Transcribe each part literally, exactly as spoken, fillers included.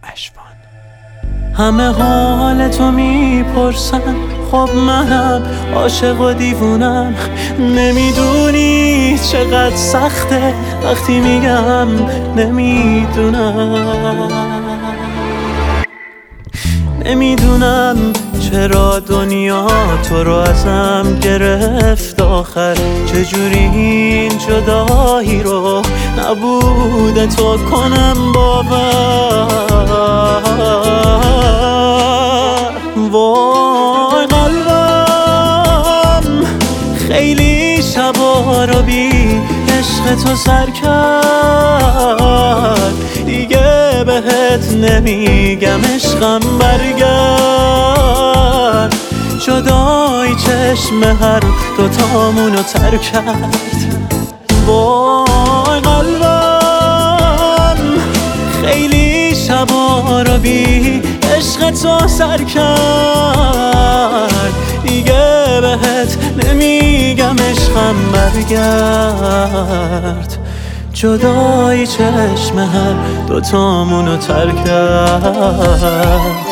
اشبان. همه حال تو میپرسن، خب منم عاشق و دیوونم. نمیدونی چقدر سخته وقتی میگم نمیدونم. نمیدونم چرا دنیا تو رو ازم گرفت آخر، چجوری این جدایی رو نبوده تو کنم باور. وای قلبم خیلی شبا رو بی عشق تو سر کرد، دیگه بهت نمیگم عشقم برگرد. جدای چشم هر دوتامونو تر کرد. وای قلبم خیلی شبا رو بی عشق تو سر کرد، دیگه بهت نمیگم عشقم برگرد. جدای چشم هر دوتامونو تر کرد.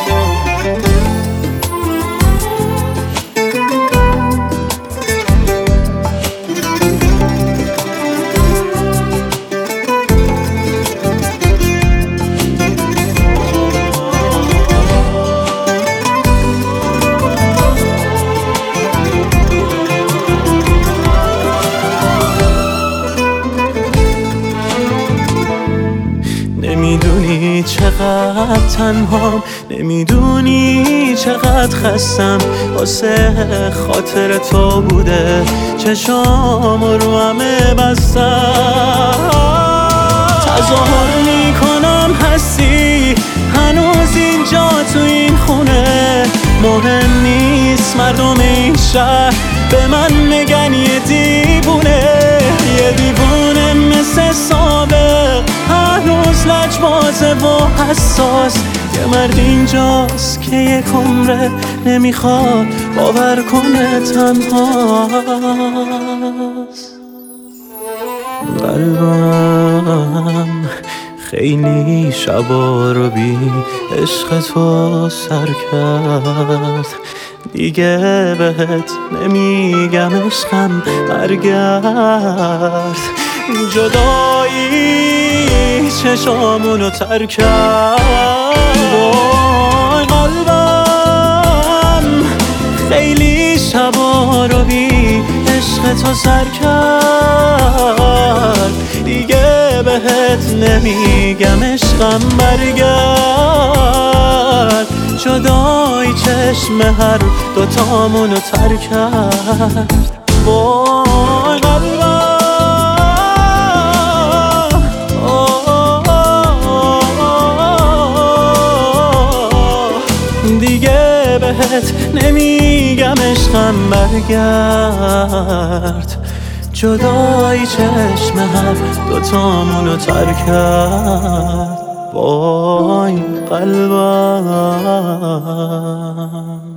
نمیدونی چقدر تنهام، نمیدونی چقدر خستم، واسه خاطر تو بوده چشام رو همه بستم. تظاهر میکنم هستی هنوز اینجا تو این خونه، مهم نیست مردم این شهر به من میگن یه دیوونه. یه دیوونه مثل سابق هنوز لجبازه و حساس. یه مرد اینجاست که یک عمره نمیخواد باور کنه تنهاست. قلبم خیلی شبا رو بی عشق تو سر کرد، دیگه بهت نمیگم عشقم برگرد. جدایی چشامونو تر کرد. وای قلبم خیلی شبا رو بی عشق تو سر کرد، دیگه بهت نمیگم عشقم برگرد. جدای چشم هر دوتامونو تر کرد. وای قلبم دیگه بهت نمیگم عشقم برگرد. جدای چشم هر دوتامونو تر کرد. وای قلبم